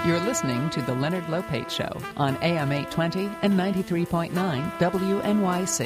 You're listening to The Leonard Lopate Show on AM 820 and 93.9 WNYC.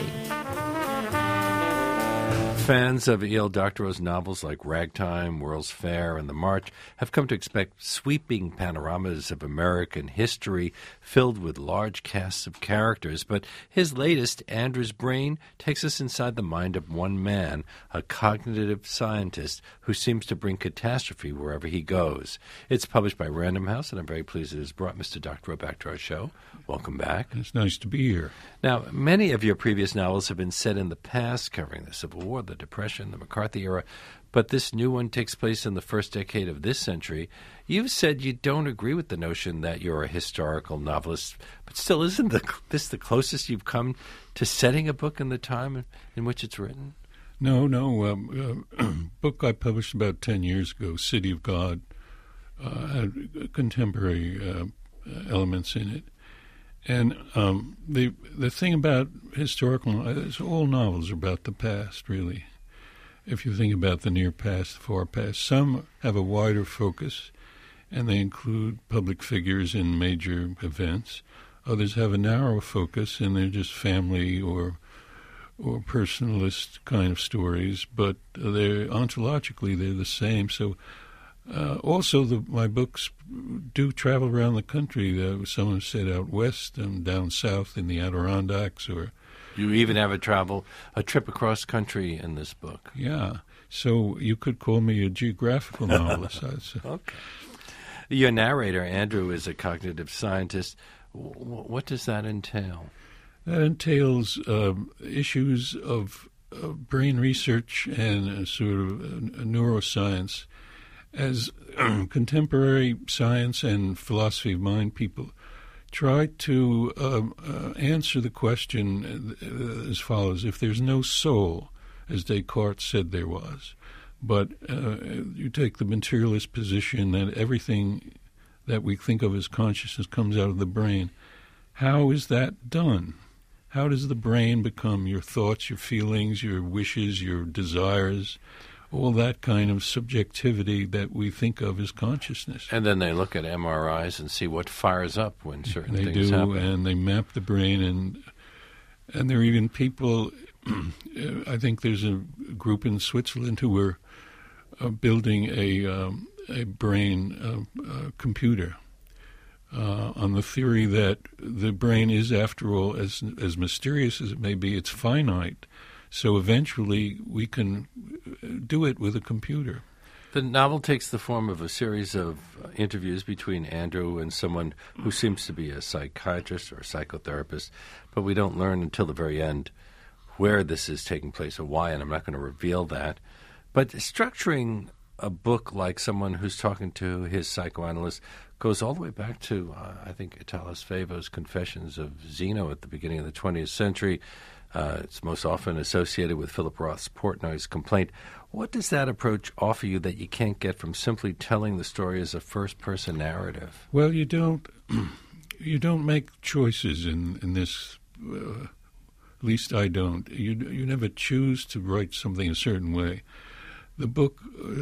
Fans of E.L. Doctorow's novels like Ragtime, World's Fair, and The March have come to expect sweeping panoramas of American history filled with large casts of characters. But his latest, Andrew's Brain, takes us inside the mind of one man, a cognitive scientist who seems to bring catastrophe wherever he goes. It's published by Random House, and I'm very pleased it has brought Mr. Doctorow back to our show. Welcome back. It's nice to be here. Now, many of your previous novels have been set in the past, covering the Civil War, the Depression, the McCarthy era, but this new one takes place in the first decade of this century. You've said you don't agree with the notion that you're a historical novelist, but still, isn't this the closest you've come to setting a book in the time in which it's written? No. Book I published about 10 years ago, City of God, had contemporary elements in it. And the thing about historical is all novels are about the past, really. If you think about the near past, the far past, some have a wider focus, and they include public figures in major events. Others have a narrower focus, and they're just family or personalist kind of stories. But they're ontologically they're the same. So. Also, my books do travel around the country. Some have said out west and down south in the Adirondacks. Or you even have a trip across country in this book. Yeah, so you could call me a geographical novelist. I'd say. Okay. Your narrator, Andrew, is a cognitive scientist. What does that entail? That entails issues of brain research and sort of neuroscience. As contemporary science and philosophy of mind people try to answer the question as follows: if there's no soul, as Descartes said there was, but you take the materialist position that everything that we think of as consciousness comes out of the brain, how is that done? How does the brain become your thoughts, your feelings, your wishes, your desires, all that kind of subjectivity that we think of as consciousness? And then they look at MRIs and see what fires up when certain things happen. They do, and they map the brain, and there are even people, I think there's a group in Switzerland who were building a brain computer on the theory that the brain is, after all, as mysterious as it may be, it's finite. So eventually we can do it with a computer. The novel takes the form of a series of interviews between Andrew and someone who seems to be a psychiatrist or a psychotherapist, but we don't learn until the very end where this is taking place or why, and I'm not going to reveal that. But structuring a book like someone who's talking to his psychoanalyst goes all the way back to, I think, Italis Favo's Confessions of Zeno at the beginning of the 20th century. It's most often associated with Philip Roth's Portnoy's Complaint. What does that approach offer you that you can't get from simply telling the story as a first-person narrative? Well, you don't make choices in this. At least I don't. You never choose to write something a certain way. The book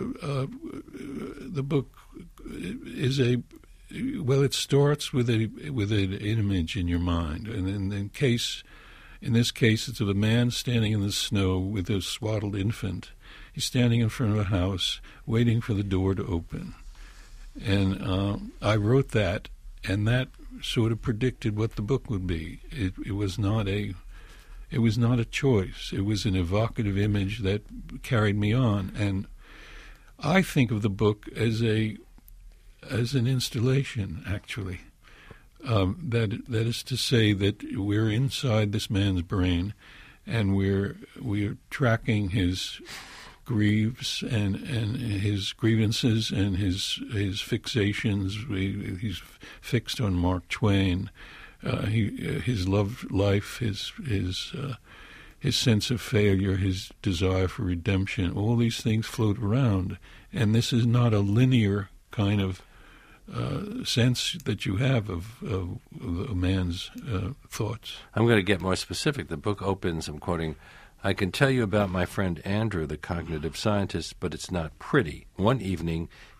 is it starts with an image in your mind, and in this case, it's of a man standing in the snow with a swaddled infant. He's standing in front of a house, waiting for the door to open. And I wrote that, and that sort of predicted what the book would be. It was not a choice. It was an evocative image that carried me on. And I think of the book as an installation, actually. That is to say that we're inside this man's brain, and we're tracking his grieves and his grievances and his fixations. He's fixed on Mark Twain, his love life, his sense of failure, his desire for redemption. All these things float around, and this is not a linear kind of sense that you have of a man's thoughts. I'm going to get more specific. The book opens, I'm quoting, "I can tell you about my friend Andrew, the cognitive scientist, but it's not pretty. One evening,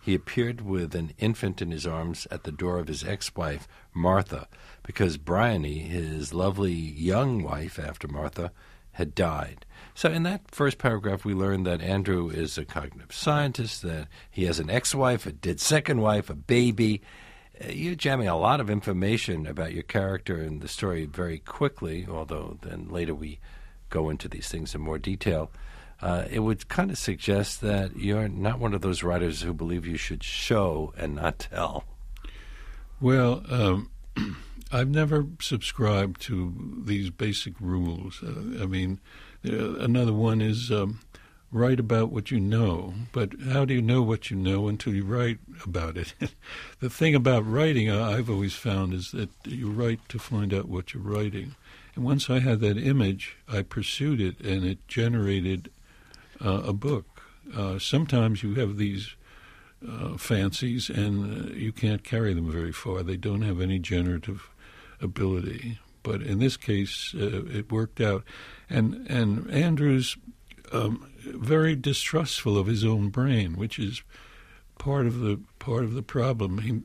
he appeared with an infant in his arms at the door of his ex-wife, Martha, because Bryony, his lovely young wife after Martha, had died. So in that first paragraph, we learned that Andrew is a cognitive scientist, that he has an ex-wife, a dead second wife, a baby. You're jamming a lot of information about your character in the story very quickly, although then later we go into these things in more detail. It would kind of suggest that you're not one of those writers who believe you should show and not tell. Well, I've never subscribed to these basic rules. Another one is write about what you know, but how do you know what you know until you write about it? The thing about writing, I've always found, is that you write to find out what you're writing. And once I had that image, I pursued it, and it generated a book. Sometimes you have these fancies, and you can't carry them very far. They don't have any generative ability. But in this case, it worked out. And Andrew's very distrustful of his own brain, which is part of the problem.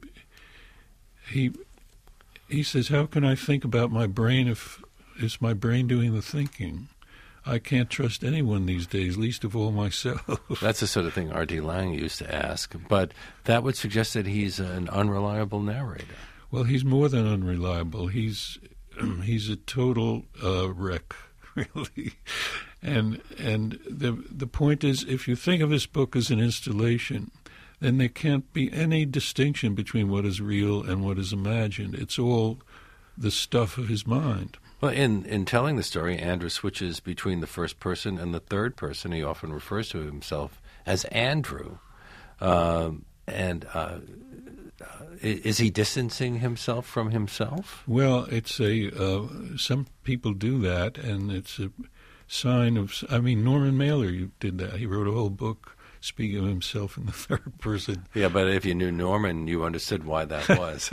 He says, "How can I think about my brain if it's my brain doing the thinking? I can't trust anyone these days, least of all myself." That's the sort of thing R.D. Laing used to ask, but that would suggest that he's an unreliable narrator. Well, he's more than unreliable. He's a total wreck, really. And the point is, if you think of this book as an installation, then there can't be any distinction between what is real and what is imagined. It's all the stuff of his mind. Well, in telling the story, Andrew switches between the first person and the third person. He often refers to himself as Andrew. Is he distancing himself from himself? Well, it's some people do that, and it's a sign of. Norman Mailer did that. He wrote a whole book speaking of himself in the third person. Yeah, but if you knew Norman, you understood why that was.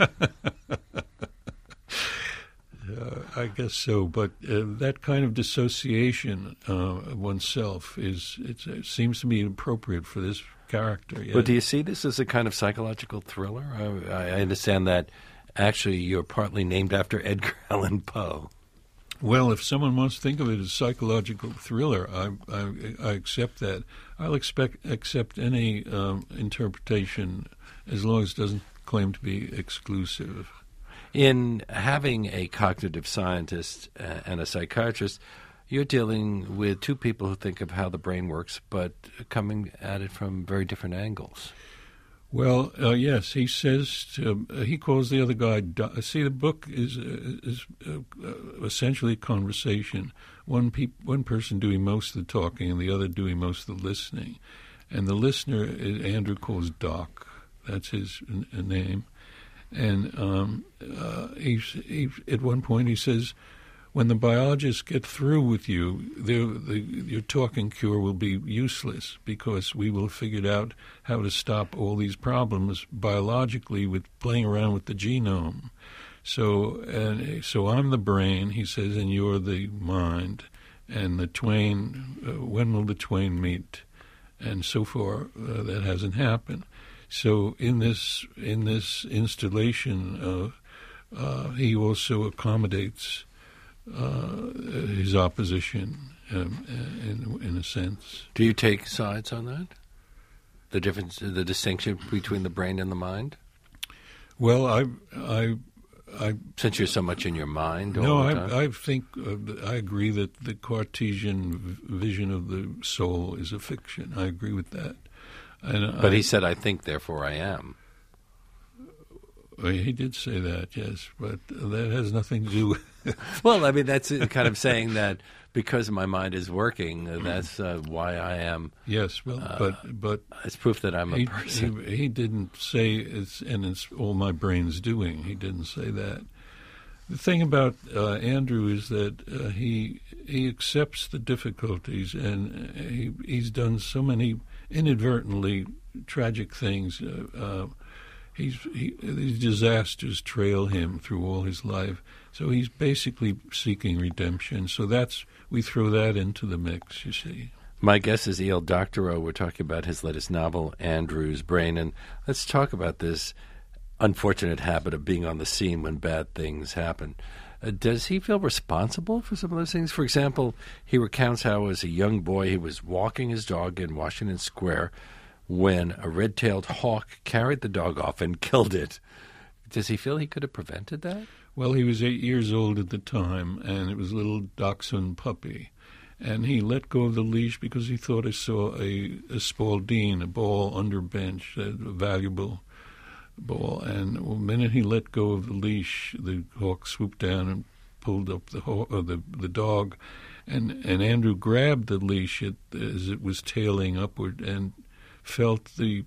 I guess so, but that kind of dissociation of oneself it seems to be appropriate for this character. Yeah. But do you see this as a kind of psychological thriller? I understand that actually you're partly named after Edgar Allan Poe. Well, if someone wants to think of it as psychological thriller, I accept that. I'll accept any interpretation as long as it doesn't claim to be exclusive. In having a cognitive scientist and a psychiatrist, you're dealing with two people who think of how the brain works, but coming at it from very different angles. Well, yes, he says he calls the other guy. See, the book is essentially a conversation. One person doing most of the talking, and the other doing most of the listening. And the listener, Andrew calls Doc. That's his name. And he at one point he says, when the biologists get through with you, your talking cure will be useless because we will have figured out how to stop all these problems biologically with playing around with the genome. So I'm the brain, he says, and you're the mind. And the twain, when will the twain meet? And so far, that hasn't happened. So in this installation, he also accommodates his opposition in a sense. Do you take sides on that? The distinction between the brain and the mind? Well, I since you're so much in your mind all no, the time? I think I agree that the Cartesian vision of the soul is a fiction. I agree with that. But he said, "I think, therefore I am." He did say that, yes, but that has nothing to do with... Well, I mean, that's kind of saying that because my mind is working, that's why I am. Yes, well, but it's proof that I'm a person. He didn't say it's all my brain's doing. He didn't say that. The thing about Andrew is that he accepts the difficulties, and he's done so many inadvertently tragic things. These disasters trail him through all his life. So he's basically seeking redemption. So we throw that into the mix, you see. My guest is E.L. Doctorow. We're talking about his latest novel, Andrew's Brain. And let's talk about this unfortunate habit of being on the scene when bad things happen. Does he feel responsible for some of those things? For example, he recounts how as a young boy he was walking his dog in Washington Square when a red-tailed hawk carried the dog off and killed it. Does he feel he could have prevented that? Well, he was 8 years old at the time, and it was a little dachshund puppy. And he let go of the leash because he thought he saw a Spalding, a ball under bench, a valuable ball. And the minute he let go of the leash, the hawk swooped down and pulled up the dog. And Andrew grabbed the leash as it was tailing upward and felt the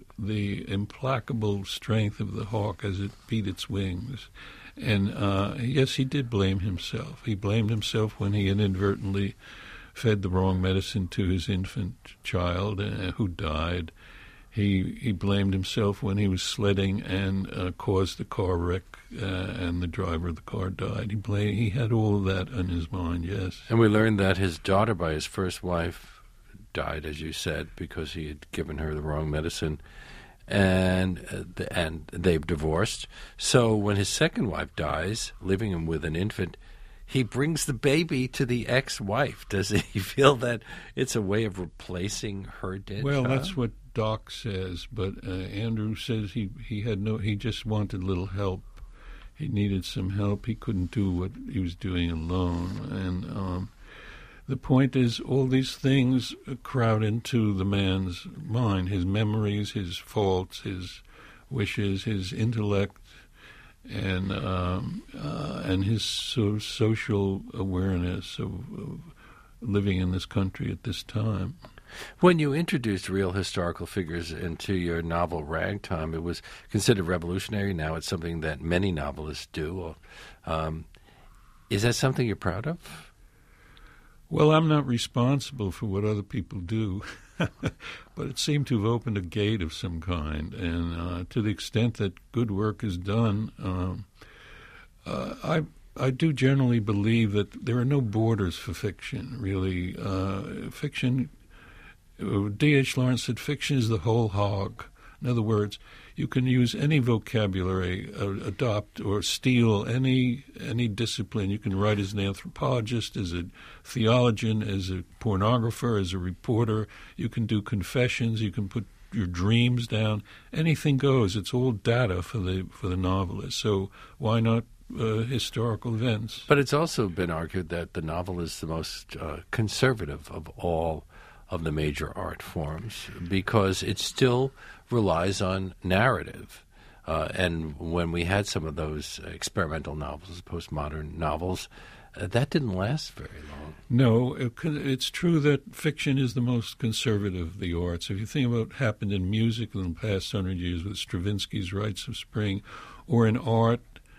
implacable strength of the hawk as it beat its wings. And yes, he did blame himself. He blamed himself when he inadvertently fed the wrong medicine to his infant child who died. He blamed himself when he was sledding and caused the car wreck and the driver of the car died. He had all of that on his mind, yes. And we learned that his daughter by his first wife died, as you said, because he had given her the wrong medicine. And they've divorced. So when his second wife dies, leaving him with an infant, he brings the baby to the ex-wife. Does he feel that it's a way of replacing her dead Well, child? that's what Doc says, but Andrew says he just wanted a little help. He needed some help. He couldn't do what he was doing alone. And the point is, all these things crowd into the man's mind, his memories, his faults, his wishes, his intellect, and his sort of social awareness of living in this country at this time. When you introduced real historical figures into your novel Ragtime, it was considered revolutionary. Now it's something that many novelists do. Is that something you're proud of? Well, I'm not responsible for what other people do, but it seemed to have opened a gate of some kind. And to the extent that good work is done, I do generally believe that there are no borders for fiction, really. Fiction, D.H. Lawrence said, fiction is the whole hog. In other words, you can use any vocabulary, adopt or steal any discipline. You can write as an anthropologist, as a theologian, as a pornographer, as a reporter. You can do confessions. You can put your dreams down. Anything goes. It's all data for the novelist. So why not historical events? But it's also been argued that the novel is the most conservative of all of the major art forms because it still relies on narrative. And when we had some of those experimental novels, postmodern novels, that didn't last very long. No, it's true that fiction is the most conservative of the arts. If you think about what happened in music in the past 100 years with Stravinsky's Rites of Spring, or in art,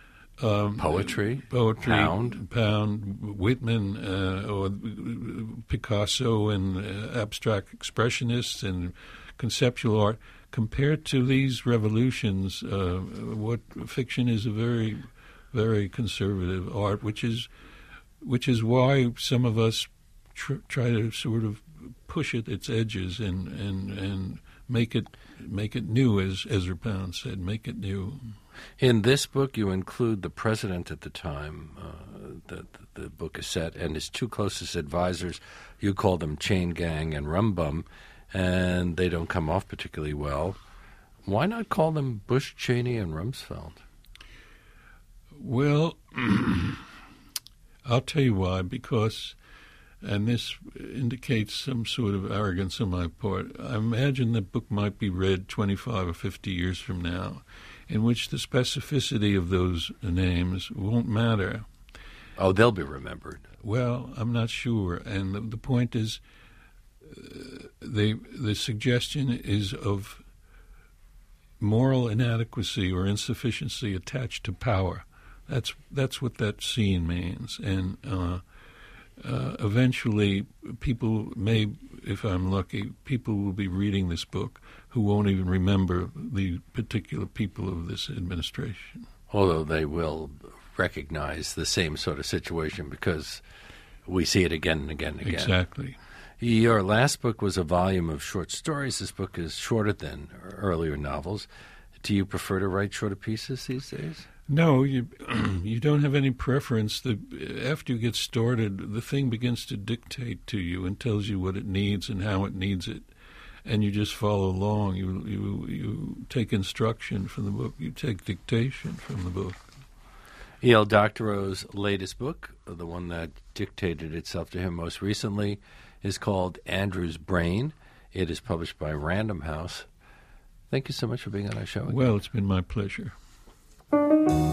Poetry, Pound, Whitman, or Picasso, and abstract expressionists and conceptual art. Compared to these revolutions, what fiction is a very, very conservative art, which is why some of us try to sort of push its edges and make it new, as Ezra Pound said, make it new. In this book, you include the president at the time the book is set and his two closest advisors. You call them Chain Gang and Rum Bum, and they don't come off particularly well. Why not call them Bush, Cheney, and Rumsfeld? Well, I'll tell you why, because, and this indicates some sort of arrogance on my part, I imagine the book might be read 25 or 50 years from now, in which the specificity of those names won't matter. Oh, they'll be remembered. Well, I'm not sure. And the point is, the suggestion is of moral inadequacy or insufficiency attached to power. That's what that scene means. And eventually, people may, if I'm lucky, people will be reading this book who won't even remember the particular people of this administration. Although they will recognize the same sort of situation because we see it again and again and again. Exactly. Your last book was a volume of short stories. This book is shorter than earlier novels. Do you prefer to write shorter pieces these days? No, you don't have any preference. After you get started, the thing begins to dictate to you and tells you what it needs and how it needs it, and you just follow along. You take instruction from the book. You take dictation from the book. E.L. Doctorow's latest book, the one that dictated itself to him most recently, is called Andrew's Brain. It is published by Random House. Thank you so much for being on our show again. Well, it's been my pleasure.